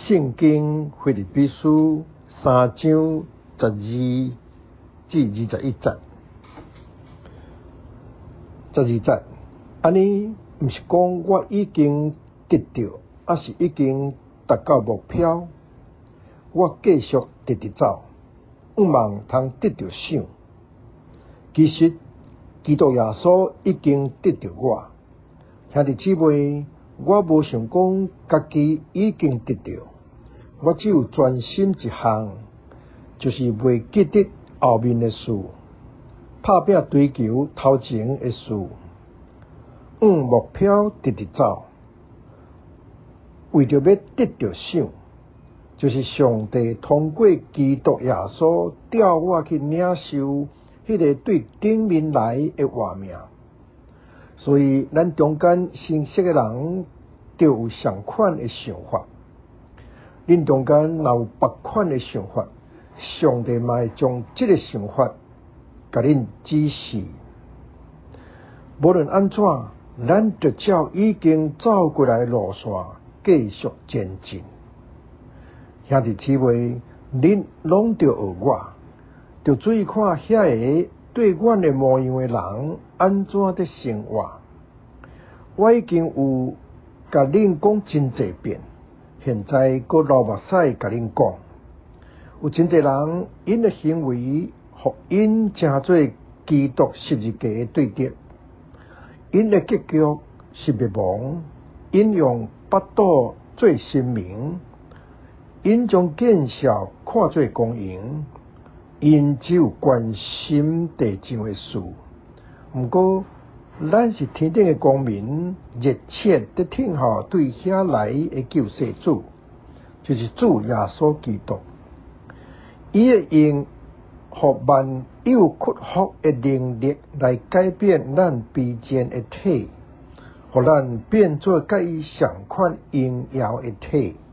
圣经腓立比书3章12至21节。12节，安尼毋是讲我已经得到，还是已经达到目标，我继续直直走，望通得到赏。其实基督耶稣已经得到我，兄弟姊妹，我无想讲家己已经得到，我只有专心一项，就是袂记得后面的事，打拼追求头前的事，往目标直直走，为着要得到赏，就是上帝通过基督耶稣调我去领受迄个对顶面来的画命。所以咱中间信息的人就有相款的想法，恁中间若有别款的想法，上帝嘛会将这个想法甲恁指示。无论安怎，咱就照已经走过来的路线继续前进。兄弟姊妹，恁拢着学我，着注意看遐个对阮的模样的人安怎在生活。我已经有甲恁讲真侪遍，现在阁流目屎甲恁讲。有真侪人，因的行为，互因成做基督十字架的对敌。因的结局是灭亡，因用巴肚做神明，因将见笑看作公营，因只有关心地上的事。毋过，咱是天顶的公民，热切地听候对遐来的救世主，就是主耶稣基督。伊会用互万有屈服的能力来改变咱卑贱的体，互咱变做甲伊相款荣耀的体。